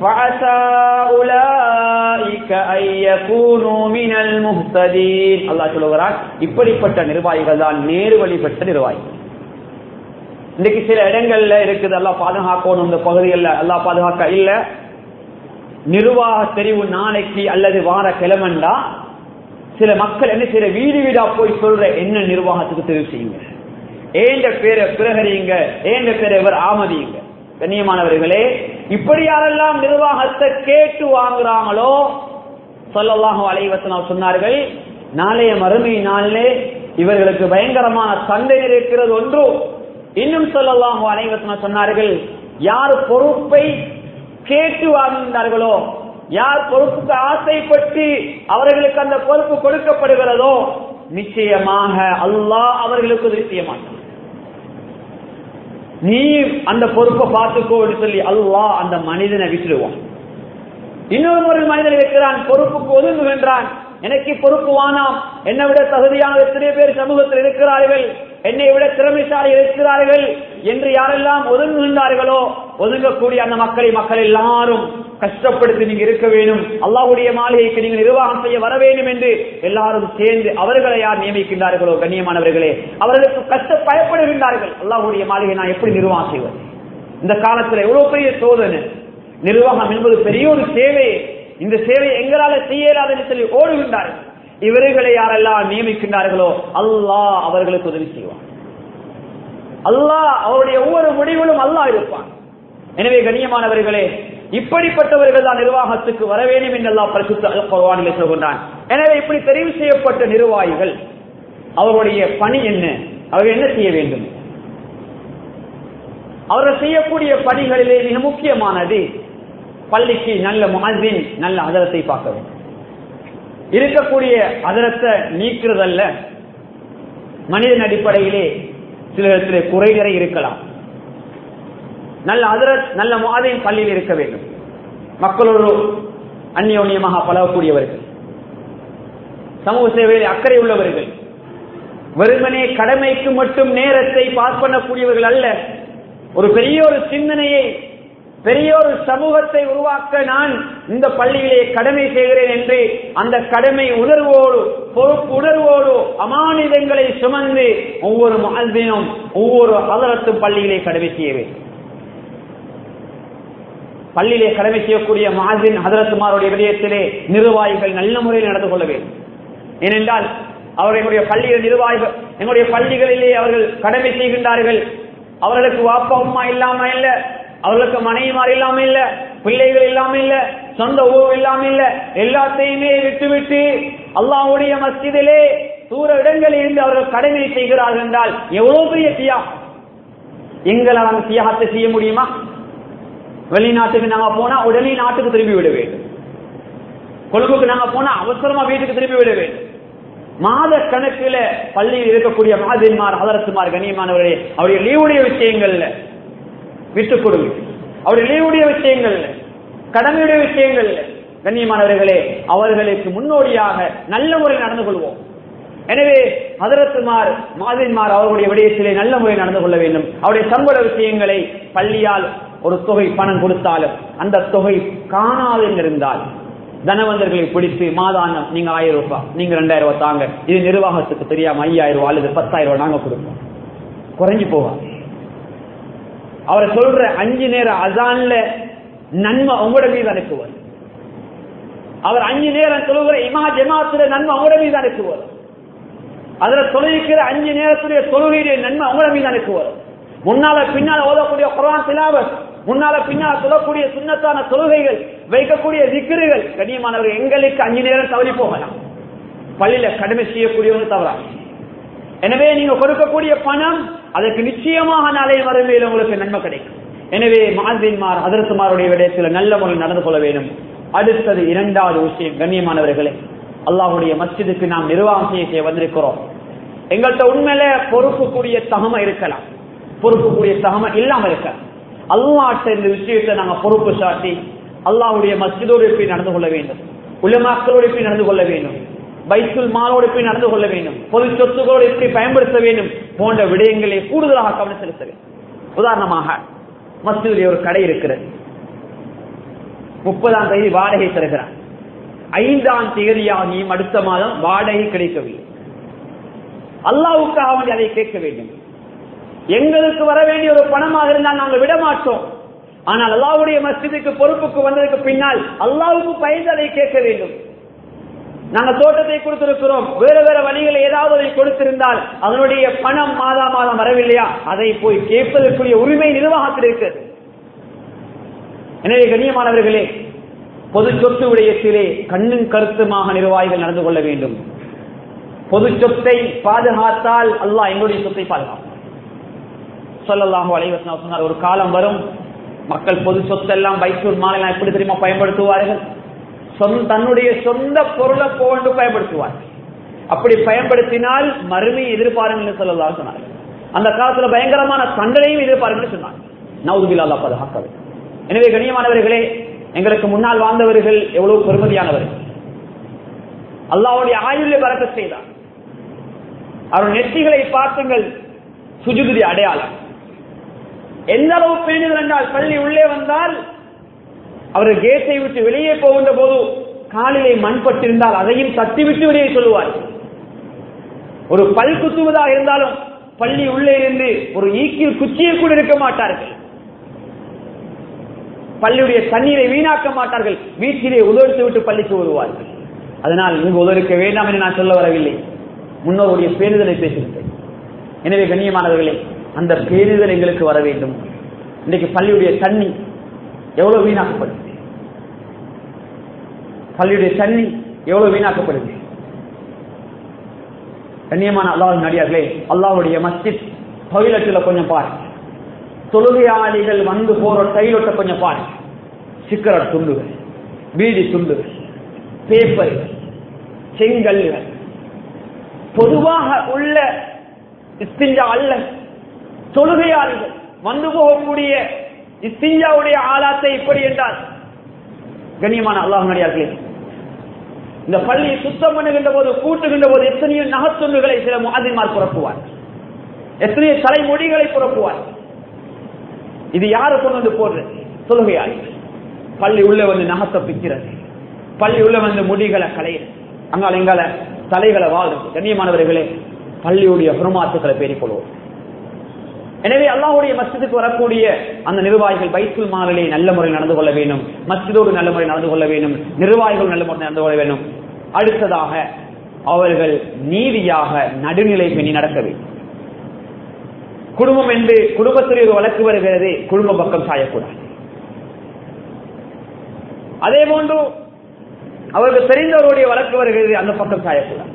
அல்லாஹ் சொல்லுகிறார், இப்படிப்பட்ட நிர்வாகிகள் தான் நேரு வழி பெற்ற நிர்வாகிகள். இன்னைக்கு சில இடங்கள்ல இருக்குது, அல்லாஹ் பாதுகாக்கணும், இந்த பகுதிகளில் அல்லாஹ் பாதுகாக்க இல்ல, நிர்வாக தெரிவு நாளைக்கு அல்லது வார கிழமண்டா சில மக்கள் என்ன செய்யற, வீடு வீடா போய் சொல்ற என்ன நிர்வாகத்துக்கு தெரிவு செய்யுங்க, ஏண்ட பேரை பிரகரிங்க, ஏண்ட பேரை இவர் ஆமதியுங்க. கண்ணியமானவர்களே, இப்படி யாரெல்லாம் நிர்வாகத்தை கேட்டு வாங்குறாங்களோ, ஸல்லல்லாஹு அலைஹி வஸல்லம் சொன்னார்கள், நாளைய மறுமை நாளிலே இவர்களுக்கு பயங்கரமான தண்டனை இருக்கிறது ஒன்று. இன்னும் ஸல்லல்லாஹு அலைஹி வஸல்லம் சொன்னார்கள், யார் பொறுப்பை கேட்டு வாங்குகின்றார்களோ, யார் பொறுப்புக்கு ஆசைப்பட்டு அவர்களுக்கு அந்த பொறுப்பு கொடுக்கப்படுகிறதோ, நிச்சயமாக அல்லாஹ் அவர்களுக்கு உதவி செய்ய மாட்டான். நீ அந்த பொறுப்பை பார்த்துக்கோ என்று சொல்லி அல்லாஹ் அந்த மனிதனை விட்டுடுவான். இன்னொரு மனிதன் இருக்கிறான், பொறுப்புக்கு ஒதுங்குகின்றான், எனக்கு பொறுப்பு வானாம், என்னை விட தகுதியான எத்தனை பேர் சமூகத்தில் இருக்கிறார்கள், என்னை விட திறமைசாலி இருக்கிறார்கள் என்று யாரெல்லாம் ஒதுங்குகின்றார்களோ, ஒதுங்கக்கூடிய அந்த மக்கள் எல்லாரும் கஷ்டப்படுத்தி நீங்க இருக்க வேண்டும், அல்லாஹ்வுடைய மாளிகைக்கு நீங்க நிர்வாகம் செய்ய வர வேண்டும் என்று எல்லாரும் சேர்ந்து அவர்களை யார் நியமிக்கின்றார்களோ, கண்ணியமானவர்களே, அவர்களுக்கு கஷ்ட பயப்படுகின்றார்கள். அல்லாஹ்வுடைய மாளிகை நான் எப்படி நிர்வாகம் செய்வது? இந்த காலத்தில் எவ்வளவு பெரிய சோதனை. நிர்வாகம் என்பது பெரிய ஒரு சேவை, இந்த சேவை எங்களால செய்யலாது என்று சொல்லி ஓடுகின்றார்கள். இவர்களை யாரெல்லாம் நியமிக்கின்றார்களோ அல்லாஹ் அவர்களுக்கு உதவி செய்வான். அல்லாஹ் அவருடைய ஒவ்வொரு முடிவிலும் அல்லாஹ் இருப்பான். எனவே கண்ணியமானவர்களே, இப்படிப்பட்டவர்கள் தான் நிர்வாகத்துக்கு வர வேண்டும் என்று அல்லாஹ் பரிசுத்த அல் குர்ஆனிலே சொல்கின்றான். எனவே இப்படி தெரிவு செய்யப்பட்ட நிர்வாகிகள் அவருடைய பணி என்ன, அவர்கள் என்ன செய்ய வேண்டும்? அவர்கள் செய்யக்கூடிய பணிகளிலே மிக முக்கியமானது பள்ளிக்கு நல்ல முஅஸ்ஸின், நல்ல ஹதரத்தை பார்க்க வேண்டும். இருக்கக்கூடிய ஹதரத்தை நீக்கிறதல்ல, மனிதன் அடிப்படையிலே சில இடத்திலே குறைகளை இருக்கலாம். நல்ல ஹதரத், நல்ல முஅஸ்ஸின் பள்ளியில் இருக்க வேண்டும். மக்களோடு அந்யோன்யமாக பழகக்கூடியவர்கள், சமூக சேவையில் அக்கறை உள்ளவர்கள், வெறுமனே கடமைக்கு மட்டும் நேரத்தை பாஸ் பண்ணக்கூடியவர்கள் அல்ல. ஒரு பெரிய ஒரு சிந்தனையை, பெரிய ஒரு சமூகத்தை உருவாக்க நான் இந்த பள்ளியிலே கடமை செய்கிறேன் என்று அந்த கடமை உணர்வோடு, பொறுப்பு உணர்வோடு அமானிதங்களை சுமந்து ஒவ்வொரு முஅஸ்ஸினும் ஒவ்வொரு ஹதரத்தும் பள்ளியிலே கடமை செய்ய வேண்டும். பள்ளியிலே கடமை செய்யக்கூடிய முஅஸ்ஸின் ஹதரத்துமாருடைய விடயத்திலே நிர்வாகிகள் நல்ல முறையில் நடந்து கொள்ள வேண்டும். ஏனென்றால் அவர்களுடைய பள்ளிகள் நிர்வாகிகள் எங்களுடைய பள்ளிகளிலே அவர்கள் கடமை செய்கின்றார்கள். அவர்களுக்கு வாப்பா அம்மா இல்லாம இல்ல, அவர்களுக்கு மனைவிமார் இல்லாம இல்ல, பிள்ளைகள் இல்லாம இல்ல, சொந்த உறவு இல்லாம இல்ல, எல்லாத்தையுமே விட்டுவிட்டு அல்லாஹ்வுடைய மஸ்ஜிதிலே தூர இடங்களில் இருந்து அவர்கள் கடமை செய்கிறார்கள் என்றால் எவ்வளவு பெரிய தியாகம். எங்களால் தியாகத்தை செய்ய முடியுமா? வெளிநாட்டுக்கு நாங்க போனா உடனே நாட்டுக்கு திரும்பி விட வேண்டும். கொழும்புக்கு நாங்க போனா அவசரமா வீட்டுக்கு திரும்பி விட வேண்டும். மாத கணக்கில் பள்ளியில் இருக்கக்கூடிய முஅஸ்ஸின்மார், ஹதரத்துமார், கண்ணியமானவர்களே, அவருடைய லீவுடைய விஷயங்கள்ல விட்டுக் கொடுங்க. அவருடைய நிலையுடைய விஷயங்கள், கடமையுடைய விஷயங்கள். கண்ணியமானவர்களே, அவர்களுக்கு முன்னோடியாக நல்ல முறையில் நடந்து கொள்வோம். எனவே ஹதரத்துமார் மாதின்மார் அவர்களுடைய விடயத்திலே நல்ல முறையில் நடந்து கொள்ள வேண்டும். அவருடைய சம்பள விஷயங்களை பள்ளியால் ஒரு தொகை பணம் கொடுத்தாலும் அந்த தொகை காணாது இருந்தால் தனவந்தர்களை பிடித்து மாதானம் நீங்க 1000 ரூபாய், நீங்க 2000 ரூபாய் தாங்க, இது நிர்வாகத்துக்கு தெரியாம 5000 ரூபாய் அல்லது 10000 ரூபாய் நாங்க கொடுப்போம், குறைஞ்சு போவார். அவரை சொல்ற 5 நேர அசான்ல நன்மை உங்களோட மீது அனுப்புவார். அவர் 5 நேரம் தொழுகிற ஜமாத்துல நன்மை உங்களோட மீது அனுப்புவார். அதுல தொழுகிற 5 நேரத்துடைய தொழுகையுடைய நன்மை உங்களோட மீது அனுப்புவார். முன்னால பின்னால ஓதக்கூடிய குர்ஆன் திலாவத், முன்னால பின்னால சொல்லக்கூடிய சுன்னத்தான தொழுகைகள், வைக்கக்கூடிய திக்ருகள். கண்ணியமானவர்கள், எங்களுக்கு 5 நேரம் தவறி போகலாம், பள்ளியில கடமை செய்யக்கூடியவங்க தவறா. எனவே நீங்க கொடுக்கக்கூடிய பணம் அதற்கு நிச்சயமாக நாளைய மறுமையில் உங்களுக்கு நன்மை கிடைக்கும். எனவே முஅஸ்ஸின்மார் ஹதரத்துமாருடைய விடயத்தில் நல்ல முறையில் நடந்து கொள்ள வேண்டும். அடுத்தது 2வது விஷயம், கண்ணியமானவர்களே, அல்லாஹ்வுடைய மஸ்ஜிதுக்கு நாம் நிர்வாகம் செய்ய வந்திருக்கிறோம். எங்கள்கிட்ட உண்மையில பொறுப்புக்குரிய தகமை இருக்கலாம், பொறுப்புக்குரிய தகமை இல்லாம இருக்க. அல்லாஹ்ட்ட இந்த விஷயத்தை நாங்கள் பொறுப்பு சாட்டி அல்லாஹ்வுடைய மஸ்ஜிதோடு எப்படி நடந்து கொள்ள வேண்டும், உலமாக்களோடு எப்படி நடந்து கொள்ள வேண்டும், பைத்துல் மாலோடு எப்படி நடந்து கொள்ள வேண்டும், பொது சொத்துக்களோடு எப்படி பயன்படுத்த வேண்டும் போன்ற விடயங்களை கூடுதலாக கவனம் செலுத்த வேண்டும். உதாரணமாக மஸ்ஜிதிலே ஒரு கடை இருக்கிறது, 30ஆம் தேதி வாடகை தருகிறார், 5ஆம் தேதியாகியும் அடுத்த மாதம் வாடகை கிடைக்கவில்லை. அல்லாஹ்வுக்காக வேண்டி அதை கேட்க வேண்டும். எங்களுக்கு வர வேண்டிய ஒரு பணமாக இருந்தால் நாங்கள் விட மாட்டோம். ஆனால் அல்லாஹ்வுடைய மஸ்ஜிதுக்கு பொறுப்புக்கு வந்ததற்கு பின்னால் அல்லாஹ்வுக்கு பயந்து அதை கேட்க வேண்டும். நாங்கள் தோட்டத்தை கொடுத்திருக்கிறோம், வேற வேற வழிகளை ஏதாவது அதை கொடுத்திருந்தால் அதனுடைய பணம் மாதம் வரவில்லையா, அதை போய் கேட்பதற்குரிய உரிமை நிர்வாகத்தில் இருக்கிறது. எனவே கண்ணியமானவர்களே, பொது சொத்து விடயத்திலே கண்ணும் கருத்துமாக நிர்வாகிகள் நடந்து கொள்ள வேண்டும். பொது சொத்தை பாதுகாத்தால் அல்லாஹ் எங்களுடைய சொத்தை பாதுகாப்பார். ஸல்லல்லாஹு அலைஹி வஸல்லம் சொன்னார், ஒரு காலம் வரும் மக்கள் பொது சொத்தெல்லாம் பைத்துல் மால் எப்படி தெரியுமா பயன்படுத்துவார்கள், தன்னுடைய சொந்த பொருளை போன்று பயன்படுத்துவார்கள். அப்படி பயன்படுத்தினால் மறுமையை எதிர்பாருங்கள் ஸல்லல்லாஹு அலைஹி சொன்னார். அந்த காலத்துல பயங்கரமான தண்டனையும் எதிர்பாருங்கள் சொன்னார். நவுது பில்லாஹ், அல்லாஹ் பாதுகாக்கவே. எனவே கண்ணியமானவர்களே, எங்களுக்கு முன்னால் வாழ்ந்தவர்கள் எவ்வளவு பெருமதியானவர்கள். அல்லாஹ்வுடைய ஆயுளை பரக்கத் செய்தார். அவர் நெற்றிகளை பார்த்துங்கள், சுஜூதுடைய அடையாளம். எந்த அளவு பேணுதல் என்றால், பள்ளி உள்ளே வந்தால் அவர் கேட்டை விட்டு வெளியே போகின்ற போது காலிலே மண் பட்டிருந்தால் அதையும் தட்டிவிட்டு வெளியே சொல்லுவார். ஒரு பல் குத்துவதாக இருந்தாலும் பள்ளி உள்ளே இருந்து ஒரு ஈக்கில் குச்சியை கூட இருக்க மாட்டார்கள். பள்ளியுடைய தண்ணீரை வீணாக்க மாட்டார்கள், வீட்டிலே உதவித்து விட்டு பள்ளிக்கு வருவார்கள். அதனால் இங்கு உதவிக்க வேண்டாம் என்று நான் சொல்ல வரவில்லை, முன்னோருடைய பேணுதலை பேசுகிறேன். எனவே கண்ணியமானவர்களே, அந்த பேணுதல் எங்களுக்கு வர வேண்டும். இன்றைக்கு பள்ளியுடைய தண்ணி எவ்வளவு வீணாக்கப்படுது, பள்ளியுடைய தண்ணி எவ்வளவு வீணாக்கப்படுது. கண்ணியமான அல்லாஹ்வின் அடியார்களே, அல்லாஹ்வுடைய மஸ்ஜித் டாய்லெட்டில் கொஞ்சம் பாருங்க, தொழுகையாளிகள் வந்து போற டைலொட்ட கொஞ்சம் பாருங்க, சிக்கரட் துண்டுகள், பீடி துண்டுகள், பேப்பர்கள், செங்கல்கள், பொதுவாக உள்ள இஸ்திஞ்சா அல்ல, தொழுகையாளிகள் வந்து போகக்கூடிய இஸ்திஞ்சாவுடைய ஆளாத்தை இப்படி என்றால், கண்ணியமான அல்லாஹ்வின் அடியார்களே, இந்த பள்ளியை சுத்தம் பண்ணுகின்ற போது, கூட்டுகின்ற போது எத்தனையோ நகத்துண்டுகளை சில முஅஸ்ஸின்மார் புறப்புவார், எத்தனையோ தலைமொழிகளை புறப்புவார். இது யாரு கொண்டு வந்து போடுறது? தொழுகையாளிகள். பள்ளி உள்ள வந்து நகத்தை பிக்கிறது, பள்ளி உள்ள வந்து முடிகளை களையிறது, அங்கால எங்கால தலைகளை வாழ்றது. கண்ணியமானவர்களே, பள்ளியுடைய ஹுர்மாத்துக்களை பேணிக்கொள்வோம். எனவே அல்லாஹ்வுடைய மஸ்ஜிதுக்கு வரக்கூடிய அந்த நிர்வாகிகள் பைத்துல் மாலிலே நல்ல முறையில் நடந்து கொள்ள வேண்டும், மஸ்ஜிதோடு நல்ல முறையில் நடந்து கொள்ள வேண்டும், நிர்வாகிகள் நல்ல முறையில் நடந்து கொள்ள வேண்டும். அடுத்ததாக அவர்கள் நீதியாக நடுநிலை பண்ணி நடக்க வேண்டும். குடும்பம் என்று குடும்பத்தில் ஒரு வழக்கு வருகிறது, குடும்ப பக்கம் சாயக்கூடாது. அதே போன்று அவர்கள் தெரிந்தவருடைய வழக்கு வருகிறது, அந்த பக்கம் சாயக்கூடாது.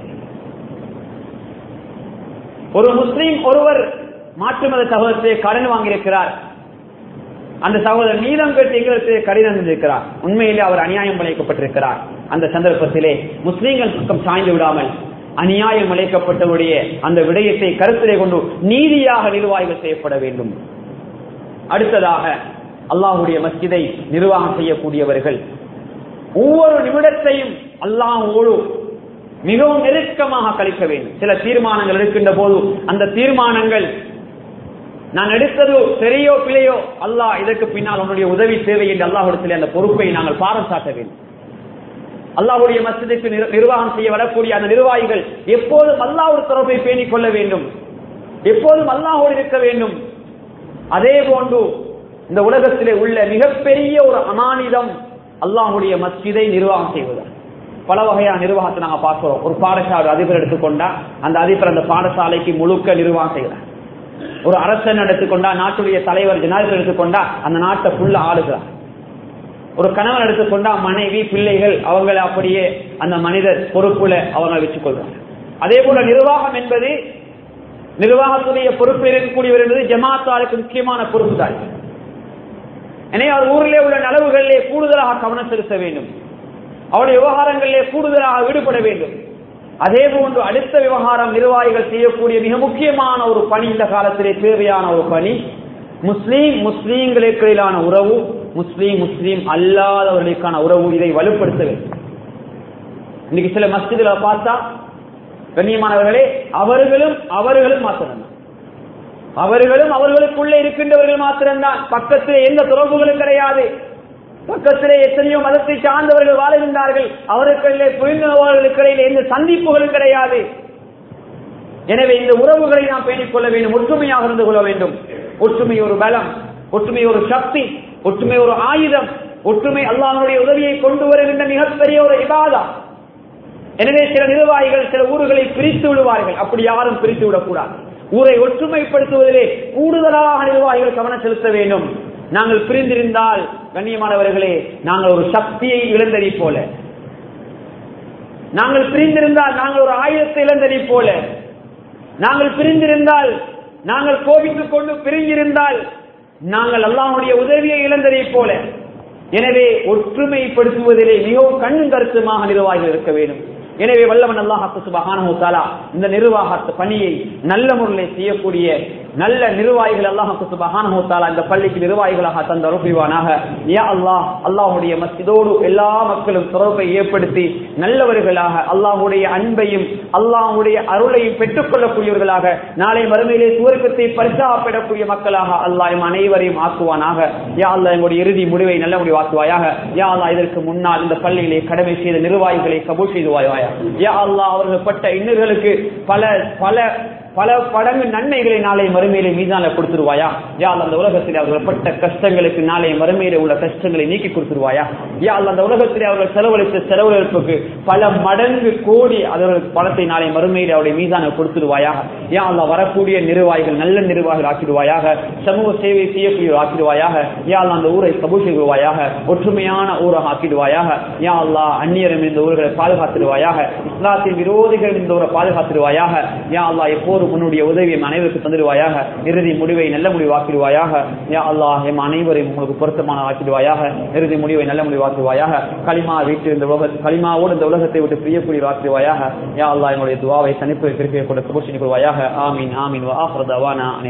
ஒரு முஸ்லீம் ஒருவர் மாற்று மத சகோதரத்தை கடன் வாங்கியிருக்கிறார், அந்த சகோதரர் நீதம் கேட்டு எங்களுக்கு கடிதம் தந்திருக்கிறார், உண்மையிலே அவர் அநியாயம் விளைவிக்கப்பட்டிருக்கிறார். அந்த சந்தர்ப்பத்திலே முஸ்லீம்கள் பக்கம் சாய்ந்து விடாமல் அநியாயம் விளைவிக்கப்பட்டவருடைய அந்த விடயத்தை கருத்திலே கொண்டு நீதியாக நிர்வாகிகள் செய்யப்பட வேண்டும். அடுத்ததாக அல்லாஹ்வுடைய மஸ்ஜிதை நிர்வாகம் செய்யக்கூடியவர்கள் ஒவ்வொரு நிமிடத்தையும் அல்லாஹ்வோடு மிகவும் நெருக்கமாக கழிக்க வேண்டும். சில தீர்மானங்கள் எடுக்கின்ற போது அந்த தீர்மானங்கள் நான் எடுத்ததோ சரியோ பிழையோ, அல்லாஹ் இதற்கு பின்னால் உன்னுடைய உதவி தேவை என்று அல்லாஹ்விடத்தில் அந்த பொறுப்பை நாங்கள் பாரம் சாட்ட வேண்டும். அல்லாஹ்வுடைய மஸ்ஜிதுக்கு நிர்வாகம் செய்ய வரக்கூடிய அந்த நிர்வாகிகள் எப்போதும் அல்லாஹ்வுடைய தொடர்பை பேணிக் கொள்ள வேண்டும், எப்போதும் அல்லாஹ்வோடு இருக்க வேண்டும். அதே போன்று இந்த உலகத்திலே உள்ள மிகப்பெரிய ஒரு அமானிதம் அல்லாஹ்வுடைய மஸ்ஜிதை நிர்வாகம் செய்வது. பல வகையான நிர்வாகத்தை நாங்கள் பார்க்கிறோம். ஒரு பாடசாலை அதிபர் எடுத்துக்கொண்டா அந்த அதிபர் அந்த பாடசாலைக்கு முழுக்க நிர்வாகம் செய்கிறார். ஒரு அரசன் எடுத்துக்கொண்டா, நாட்டுடைய தலைவர் ஜனாதிபதி எடுத்துக்கொண்டா அந்த நாட்டை ஃபுல்லா ஆளுகிறார். ஒரு கணவன் எடுத்துக்கொண்டா மனைவி பிள்ளைகள் அவங்களை அப்படியே அந்த மனிதர் பொறுப்புல அவங்க வச்சுக் கொள்றாங்க. அதே போல நிர்வாகம் என்பது, நிர்வாகத்துடைய பொறுப்பில் இருக்கக்கூடியவர் என்பது ஜமாத்தாருக்கு முக்கியமான பொறுப்பு தான். எனவே அவர் ஊரிலே உள்ள நலவுகளிலே கூடுதலாக கவனம் செலுத்த வேண்டும், அவருடைய விவகாரங்களிலே கூடுதலாக ஈடுபட வேண்டும். அதே போன்று அடுத்த விவகாரம் நிர்வாகிகள் செய்யக்கூடிய மிக முக்கியமான ஒரு பணி, இந்த காலத்திலே தேவையான ஒரு பணி, முஸ்லீம்களுக்கான உறவு, முஸ்லீம் அல்லாதவர்களுக்கான உறவு, இதை வலுப்படுத்த வேண்டும். இன்னைக்கு சில மஸ்ஜிதுல பார்த்தா கண்ணியமானவர்களே, அவர்களும் மாத்திரம், அவர்களுக்குள்ளே இருக்கின்றவர்கள் மாத்திரம்தான், பக்கத்திலே எந்த தொடர்புகளும் கிடையாது. பக்கத்திலே எத்தனையோ மதத்தை சார்ந்தவர்கள் வாழுகின்றார்கள், அவர்களுக்கு புரிந்தவர்களுக்கு எந்த சந்திப்புகளும் கிடையாது. எனவே இந்த உறவுகளை நாம் பேணிக் கொள்ள வேண்டும், ஒற்றுமையாக இருந்து கொள்ள வேண்டும். ஒற்றுமை ஒரு பலம், ஒற்றுமை ஒரு சக்தி, ஒற்றுமை ஒரு ஆயுதம், ஒற்றுமை அல்லாஹ்வுடைய உதவியை கொண்டு வருகின்ற மிகப்பெரிய ஒரு இபாதா. எனவே சில நிர்வாகிகள் சில ஊர்களை பிரித்து விடுவார்கள், அப்படி யாரும் பிரித்து விடக்கூடாது. ஊரை ஒற்றுமைப்படுத்துவதிலே கூடுதலாக நிர்வாகிகள் கவனம் செலுத்த வேண்டும். நாங்கள் பிரிந்திருந்தால் கண்ணியமானவர்களே, நாங்கள் ஒரு சக்தியை இழந்ததை போல, நாங்கள் பிரிந்திருந்தால் நாங்கள் ஒரு ஆயுதத்தை இழந்ததை போல, நாங்கள் பிரிந்திருந்தால், நாங்கள் கோபித்துக் கொண்டு பிரிந்திருந்தால் நாங்கள் அல்லாஹ்வுடைய உதவியை இழந்ததை போல. எனவே ஒற்றுமைப்படுத்துவதிலே மிகவும் கண்ணும் கருத்துமாக நிர்வாகிகள் இருக்க வேண்டும். எனவே வல்லவன் அல்லாஹ் சுப்ஹானஹு வ தஆலா இந்த நிர்வாக பணியை நல்ல முறையில் செய்யக்கூடிய நல்ல நிர்வாகிகள் அல்லாஹ் சுப்ஹானஹு வ தஆலா இந்த பள்ளிக்கு நிர்வாகிகளாக தந்தருள்வானாக. யா அல்லாஹ், அல்லாஹ்வுடைய மஸ்ஜிதோடு எல்லா மக்களும் தொடர்பை ஏற்படுத்தி நல்லவர்களாக அல்லாஹ்வுடைய அன்பையும் அல்லாஹ்வுடைய அருளையும் பெற்றுக் கொள்ளக்கூடியவர்களாக நாளை மறுமையிலே சுவர்க்கத்தை பரிசாப்படக்கூடிய மக்களாக அல்லாஹ் அனைவரையும் ஆக்குவானாக. யா அல்லாஹ், எங்களுடைய இறுதி முடிவை நல்ல முடிவாக்குவாயாக. யா அல்லாஹ், இதற்கு முன்னால் இந்த பள்ளியிலே கடமை செய்த நிர்வாகிகளை கபூல் செய்துவாயாக. யா அல்லாஹ், அவர்கள் பட்ட இன்னர்களுக்கு பல பல பல படங்கு நன்மைகளை நாளை மறுமையிலே மீதான கொடுத்துருவாயா. யா அல்லாஹ், அந்த உலகத்தில் அவர்கள் பட்ட கஷ்டங்களுக்கு நாளை மறுமையிலே உள்ள கஷ்டங்களை நீக்கி கொடுத்துருவாயா. யா அல்லாஹ், அந்த உலகத்திலே அவர்கள் செலவழித்த செலவழிப்புக்கு பல மடங்கு கோடி அவர்கள் பணத்தை நாளை மறுமையிலே அவருடைய மீதான கொடுத்துருவாயாக. யா அல்லாஹ், வரக்கூடிய நிர்வாகிகள் நல்ல நிர்வாகிகள் ஆக்கிடுவாயாக, சமூக சேவை செய்யக்கூடிய ஆக்கிடுவாயாக. யா அல்லாஹ், அந்த ஊரை கபூல் செய்வாயாக, ஒற்றுமையான ஊராக ஆக்கிடுவாயாக. யா அல்லாஹ், அந்நியரும் இந்த ஊர்களை பாதுகாத்துடுவாயாக, இஸ்லாத்தின் விரோதிகள் இந்த ஊரை பாதுகாத்துடுவாயாக. யா அல்லாஹ், எப்போது உன்னுடைய உதவியை அனைவருக்கு தந்துடுவாயாக. இறுதி முடிவை நல்ல முடிவாக்கிடுவாயாக. யா அல்லாஹ், எம் அனைவரையும் உங்களுக்கு பொருத்தமான ஆக்கிடுவாயாக. இறுதி முடிவை நல்ல முடிவாக்குவாயாக. களிமா வீட்டு இந்த களிமாவோடு இந்த உலகத்தை விட்டு பிரியக்கூடிய ஆக்கிடுவாயாக. யா அல்லாஹ், எங்களுடைய துஆவை தனிப்பு கிருபையை கொண்டு கபூல் செய்து கொள்வாயாக. ஆமீன் ஆமீன். வ ஆஃபிரு தஅவானா